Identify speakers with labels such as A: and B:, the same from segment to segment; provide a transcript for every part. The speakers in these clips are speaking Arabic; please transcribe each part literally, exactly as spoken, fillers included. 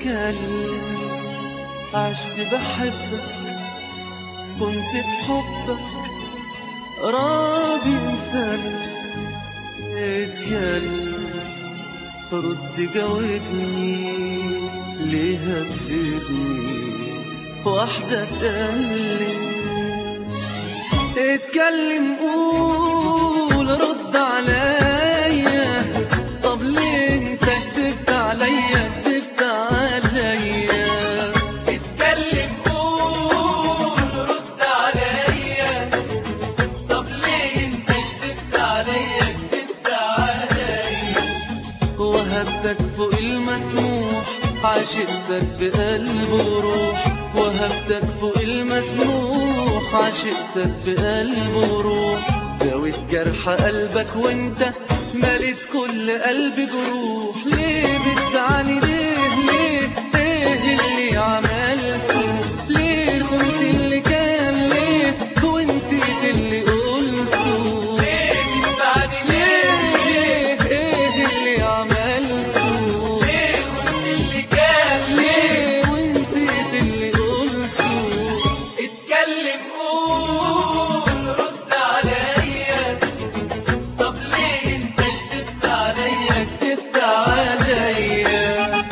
A: اتكلم. عشت بحبك كنت في حبك راضي مسامح. اتكلم رد جاوبني ليه هتسيبني واحدة تقلب. اتكلم قول رد عليا. طب ليه انت كدبت عليا كدبت عليا.
B: اتكلم قول رد عليا. طب ليه انت كدبت عليا كدبت عليا.
A: وهبتك فوق المسموح عشقتك بقلب وروح. وهبتك فوق المسموح عشقتك بقلب وروح. داويت جرح قلبك وانت مليت كل قلبي جروح. ليه بتعني ليه ليه ايه اللي عملته. ليه خنت اللي كان ليه ونسيت اللي قلته.
B: ليه بتعني ليه
A: ايه اللي عملته.
B: ليه كنت اللي كان ليه.
A: ونسيت اللي قلته.
B: اتكلم قول رد عليا. طب ليه انت كدبت عليا كدبت عليا.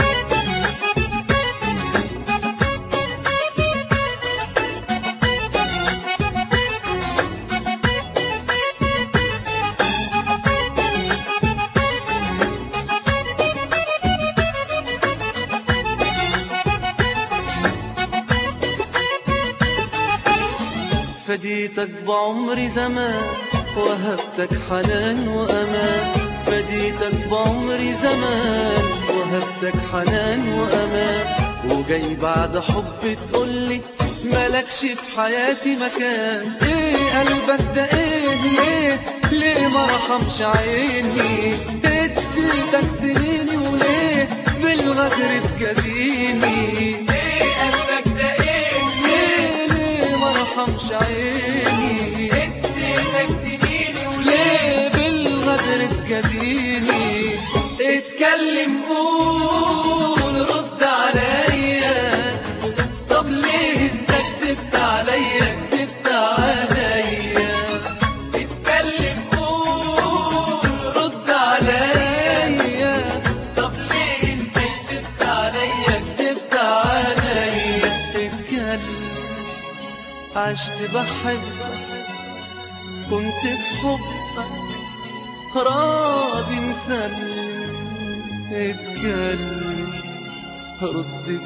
A: فديتك بعمري زمان وهبتك حنان وأمان. فديتك بعمري زمان وهبتك حنان وأمان. وجاي بعد حب تقولي مالكش في حياتي مكان. ايه قلبك ده ايه ليه ليه ما رحمش عيني. اديتك سنيني وليه بالغدر تجازيني.
B: ايه قلبك ده ايه
A: ليه ليه ما رحمش عيني.
B: اديتك سنيني
A: ليه
B: وليه.
A: بالغدر تجازيني.
B: اتكلم قول رد عليا. طب ليه انت كدبت عليا كدبت عليا. اتكلم قول رد عليا. طب ليه انت كدبت عليا كدبت عليا.
A: اتكلم عشت بحبك كنت في حبك راضي مسلم. اتكلم رد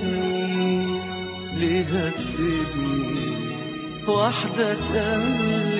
A: جاوبني ليه هتسيبني واحدة تقلب.